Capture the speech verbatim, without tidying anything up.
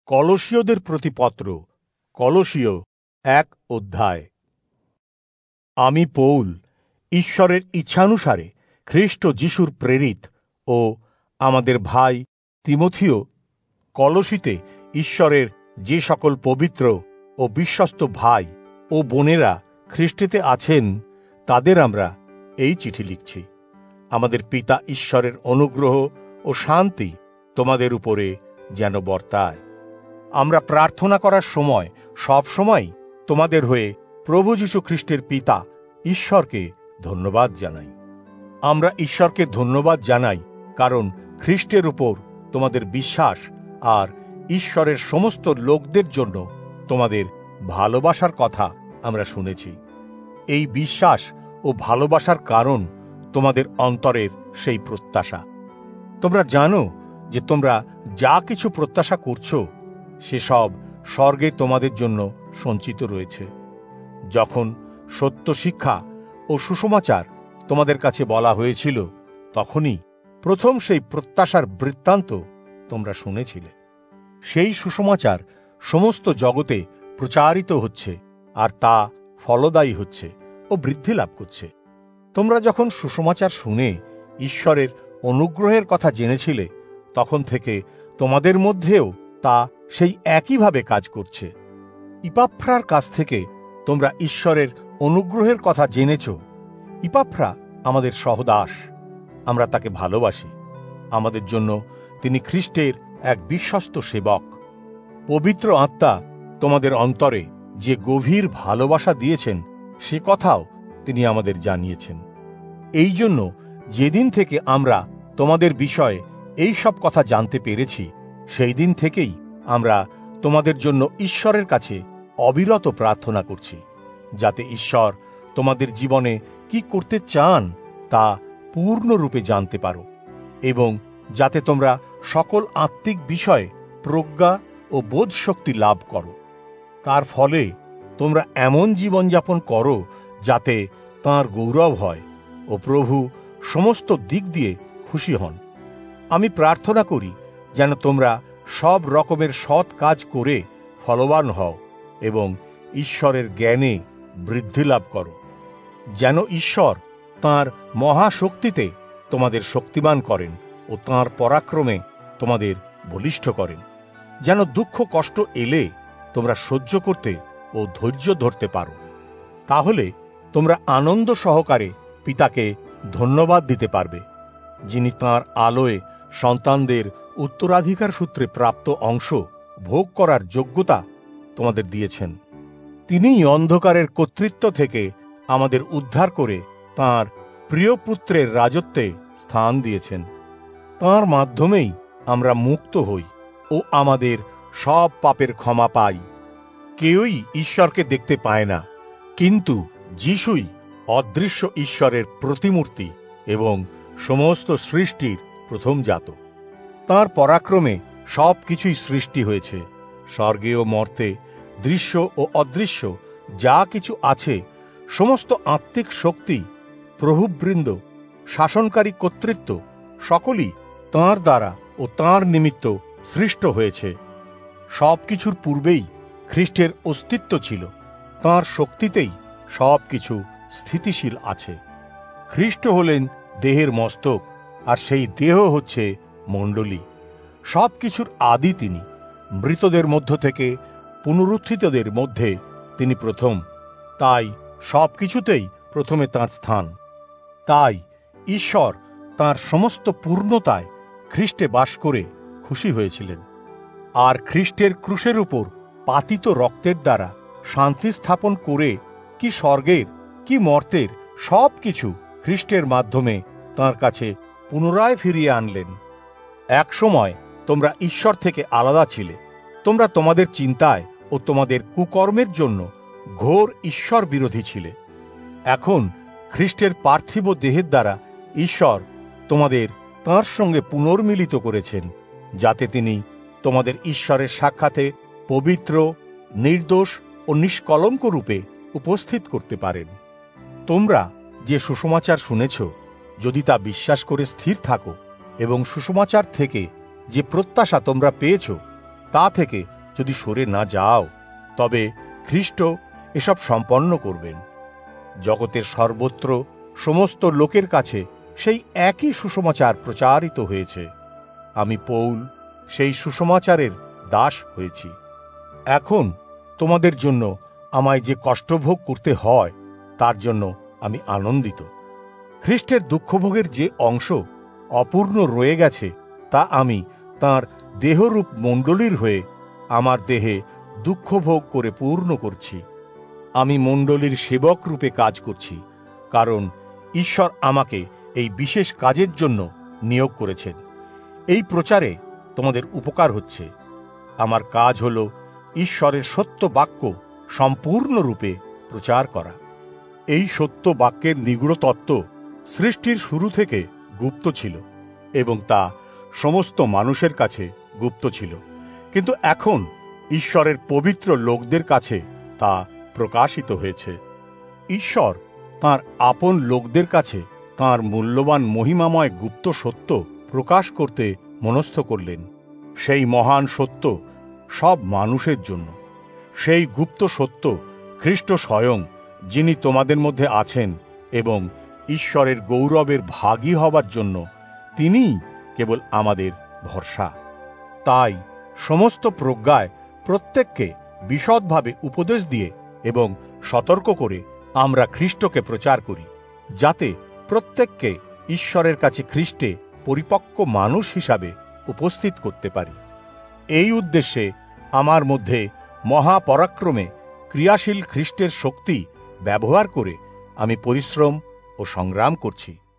কলসীয়দের প্রতি পত্র, কলসীয় এক অধ্যায়। আমি পৌল, ঈশ্বরের ইচ্ছানুসারে খ্রিস্ট যিশুর প্রেরিত, ও আমাদের ভাই তিমথিও, কলসীতে ঈশ্বরের যে সকল পবিত্র ও বিশ্বস্ত ভাই ও বোনেরা খ্রিস্টেতে আছেন, তাদের আমরা এই চিঠি লিখছি। আমাদের পিতা ঈশ্বরের অনুগ্রহ ও শান্তি তোমাদের উপরে যেন বর্তায়। আমরা প্রার্থনা করার সময় সব সময় তোমাদের হয়ে প্রভু যীশু খ্রিস্টের পিতা ঈশ্বরকে ধন্যবাদ জানাই। আমরা ঈশ্বরকে ধন্যবাদ জানাই কারণ খ্রিস্টের উপর তোমাদের বিশ্বাস আর ঈশ্বরের সমস্ত লোকদের জন্য তোমাদের ভালোবাসার কথা আমরা শুনেছি। এই বিশ্বাস ও ভালোবাসার কারণ তোমাদের অন্তরের সেই প্রত্যাশা। তোমরা জানো যে তোমরা যা কিছু প্রত্যাশা করছো সেসব স্বর্গে তোমাদের জন্য সঞ্চিত রয়েছে। যখন সত্য শিক্ষা ও সুসমাচার তোমাদের কাছে বলা হয়েছিল, তখনই প্রথম সেই প্রত্যাশার বৃত্তান্ত তোমরা শুনেছিলে। সেই সুসমাচার সমস্ত জগতে প্রচারিত হচ্ছে, আর তা ফলদায়ী হচ্ছে ও বৃদ্ধি লাভ করছে। তোমরা যখন সুসমাচার শুনে ঈশ্বরের অনুগ্রহের কথা জেনেছিলে, তখন থেকে তোমাদের মধ্যেও তা সেই একইভাবে কাজ করছে। ইপাফ্রার কাছ থেকে তোমরা ঈশ্বরের অনুগ্রহের কথা জেনেছ। ইপাফ্রা আমাদের সহদাস, আমরা তাকে ভালোবাসি। আমাদের জন্য তিনি খ্রিস্টের এক বিশ্বস্ত সেবক। পবিত্র আত্মা তোমাদের অন্তরে যে গভীর ভালোবাসা দিয়েছেন, সে কথাও তিনি আমাদের জানিয়েছেন। এই জন্য যেদিন থেকে আমরা তোমাদের বিষয়ে এই সব কথা জানতে পেরেছি, সেই দিন থেকেই আমরা তোমাদের জন্য ঈশ্বরের কাছে অবিরত প্রার্থনা করছি, যাতে ঈশ্বর তোমাদের জীবনে কি করতে চান তা পূর্ণরূপে জানতে পারো, এবং যাতে তোমরা সকল আত্মিক বিষয়ে প্রজ্ঞা ও বোধশক্তি লাভ করো। তার ফলে তোমরা এমন জীবনযাপন করো যাতে তাঁর গৌরব হয় ও প্রভু সমস্ত দিক দিয়ে খুশি হন। আমি প্রার্থনা করি যেন তোমরা সব রকমের সৎ কাজ করে ফলবান হও এবং ঈশ্বরের জ্ঞানে বৃদ্ধি লাভ করো, যেন ঈশ্বর তাঁর মহাশক্তিতে তোমাদের শক্তিমান করেন ও তাঁর পরাক্রমে তোমাদের বলিষ্ঠ করেন, যেন দুঃখ কষ্ট এলে তোমরা সহ্য করতে ও ধৈর্য ধরতে পারো। তাহলে তোমরা আনন্দ সহকারে পিতাকে ধন্যবাদ দিতে পারবে, যিনি তাঁর আলোয় সন্তানদের উত্তরাধিকার সূত্রে প্রাপ্ত অংশ ভোগ করার যোগ্যতা তোমাদের দিয়েছেন। তিনিই অন্ধকারের কর্তৃত্ব থেকে আমাদের উদ্ধার করে তাঁর প্রিয় পুত্রের রাজত্বে স্থান দিয়েছেন। তাঁর মাধ্যমেই আমরা মুক্ত হই ও আমাদের সব পাপের ক্ষমা পাই। কেউই ঈশ্বরকে দেখতে পায় না, কিন্তু যিশুই অদৃশ্য ঈশ্বরের প্রতিমূর্তি এবং সমস্ত সৃষ্টির প্রথমজাত। তাঁর পরাক্রমে সব কিছুই সৃষ্টি হয়েছে, স্বর্গে ও মর্তে, দৃশ্য ও অদৃশ্য যা কিছু আছে, সমস্ত আত্মিক শক্তি, প্রভুবৃন্দ, শাসনকারী কর্তৃত্ব সকলই তাঁর দ্বারা ও তাঁর নিমিত্ত সৃষ্ট হয়েছে। সব কিছুর পূর্বেই খ্রিস্টের অস্তিত্ব ছিল, তাঁর শক্তিতেই সব কিছু স্থিতিশীল আছে। খ্রিস্ট হলেন দেহের মস্তক, আর সেই দেহ হচ্ছে মণ্ডলী। সব কিছুর আদি তিনি। মৃতদের মধ্য থেকে পুনরুত্থিতদের মধ্যে তিনি প্রথম, তাই সব কিছুতেই প্রথমে তাঁর স্থান। তাই ঈশ্বর তাঁর সমস্ত পূর্ণতায় খ্রিস্টে বাস করে খুশি হয়েছিলেন, আর খ্রিস্টের ক্রুশের উপর পাতিত রক্তের দ্বারা শান্তি স্থাপন করে কি স্বর্গের কি মর্তের সব কিছু খ্রিস্টের মাধ্যমে তাঁর কাছে পুনরায় ফিরিয়ে আনলেন। এক সময় তোমরা ঈশ্বর থেকে আলাদা ছিলে। তোমরা তোমাদের চিন্তায় ও তোমাদের কুকর্মের জন্য ঘোর ঈশ্বর বিরোধী ছিলে। এখন খ্রিস্টের পার্থিব দেহের দ্বারা ঈশ্বর তোমাদের তাঁর সঙ্গে পুনর্মিলিত করেছেন, যাতে তিনি তোমাদের ঈশ্বরের সাক্ষাতে পবিত্র, নির্দোষ ও নিষ্কলঙ্ক রূপে উপস্থিত করতে পারেন। তোমরা যে সুসমাচার শুনেছ, যদি তা বিশ্বাস করে স্থির থাকো এবং সুসমাচার থেকে যে প্রত্যাশা তোমরা পেয়েছ তা থেকে যদি সরে না যাও, তবে খ্রিস্ট এসব সম্পন্ন করবেন। জগতের সর্বত্র সমস্ত লোকের কাছে সেই একই সুসমাচার প্রচারিত হয়েছে। আমি পৌল সেই সুসমাচারের দাস হয়েছি। এখন তোমাদের জন্য আমায় যে কষ্টভোগ করতে হয়, তার জন্য আমি আনন্দিত। খ্রিস্টের দুঃখভোগের যে অংশ অপূর্ণ রয়ে গেছে, তা আমি তাঁর দেহরূপ মণ্ডলীর হয়ে আমার দেহে দুঃখভোগ করে পূর্ণ করছি। আমি মণ্ডলীর সেবক রূপে কাজ করছি, কারণ ঈশ্বর আমাকে এই বিশেষ কাজের জন্য নিয়োগ করেছেন। এই প্রচারে তোমাদের উপকার হচ্ছে। আমার কাজ হল ঈশ্বরের সত্য বাক্য সম্পূর্ণরূপে প্রচার করা। এই সত্য বাক্যের নিগূঢ় তত্ত্ব সৃষ্টির শুরু থেকে গুপ্ত ছিল এবং তা সমস্ত মানুষের কাছে গুপ্ত ছিল, কিন্তু এখন ঈশ্বরের পবিত্র লোকদের কাছে তা প্রকাশিত হয়েছে। ঈশ্বর তাঁর আপন লোকদের কাছে তাঁর মূল্যবান মহিমাময় গুপ্ত সত্য প্রকাশ করতে মনস্থ করলেন। সেই মহান সত্য সব মানুষের জন্য। সেই গুপ্ত সত্য খ্রিস্ট স্বয়ং, যিনি তোমাদের মধ্যে আছেন এবং ঈশ্বরের গৌরবের ভাগী হবার জন্য তিনিই কেবল আমাদের ভরসা। তাই সমস্ত প্রজ্ঞায় প্রত্যেককে বিশদভাবে উপদেশ দিয়ে এবং সতর্ক করে আমরা খ্রিস্টকে প্রচার করি, যাতে প্রত্যেককে ঈশ্বরের কাছে খ্রিস্টে পরিপক্ক মানুষ হিসাবে উপস্থিত করতে পারি। এই উদ্দেশ্যে আমার মধ্যে মহাপরাক্রমে ক্রিয়াশীল খ্রিস্টের শক্তি ব্যবহার করে আমি পরিশ্রম ও সংগ্রাম করছি।